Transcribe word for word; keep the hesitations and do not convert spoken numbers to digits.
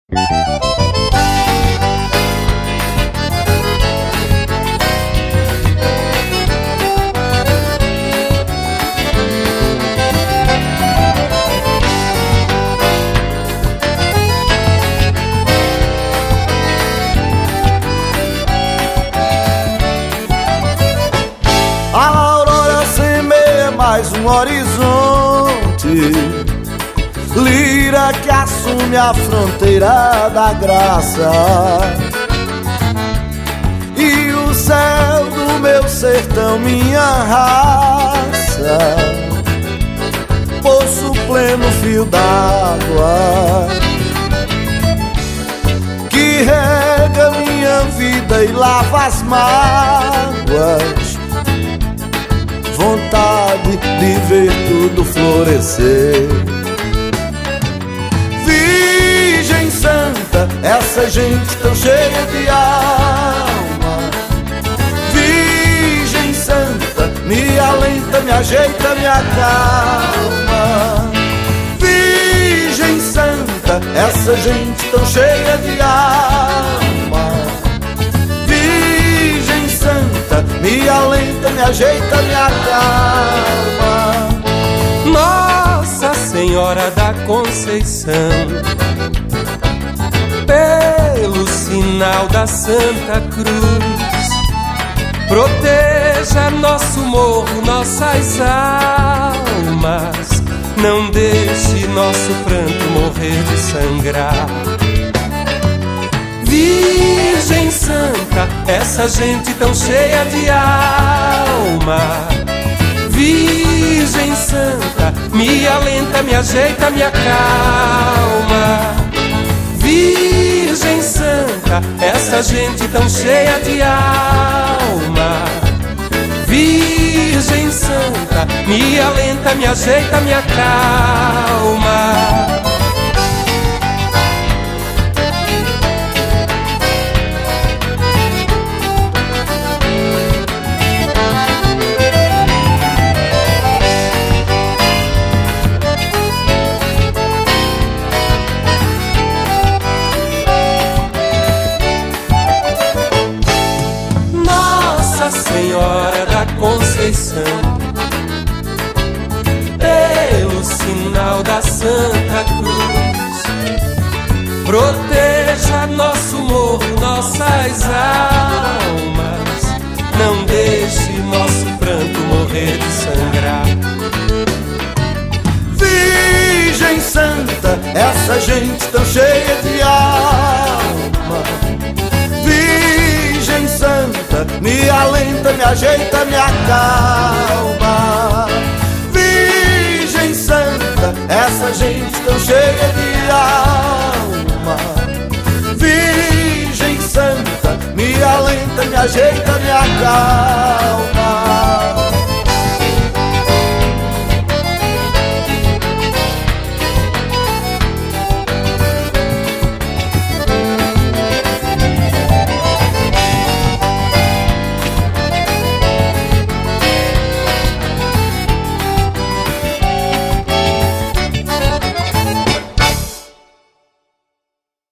A aurora semeia mais um horizonte, lira que assume a fronteira da graça. E o céu do meu sertão, minha raça, poço pleno, fio d'água que rega minha vida e lava as mágoas. Vontade de ver tudo florescer. Virgem Santa, essa gente tão cheia de alma. Virgem Santa, me alenta, me ajeita, me acalma. Virgem Santa, essa gente tão cheia de alma. Virgem Santa, me alenta, me ajeita, me acalma. Nossa Senhora da Conceição, pelo sinal da Santa Cruz, proteja nosso morro, nossas almas. Não deixe nosso pranto morrer de sangrar. Virgem Santa, essa gente tão cheia de alma. Virgem Santa, me alenta, me ajeita, me acalma. Virgem Santa, essa gente tão cheia de alma. Virgem Santa, me alenta, me ajeita, me acalma. Senhora da Conceição, pelo sinal da Santa Cruz, proteja nosso morro, nossas almas. Não deixe nosso pranto morrer de sangrar. Virgem Santa, essa gente tão cheia de alma. Virgem Santa, me alenta, me ajeita, me acalma. Virgem Santa, essa gente tão cheia de alma. Virgem Santa, me alenta, me ajeita,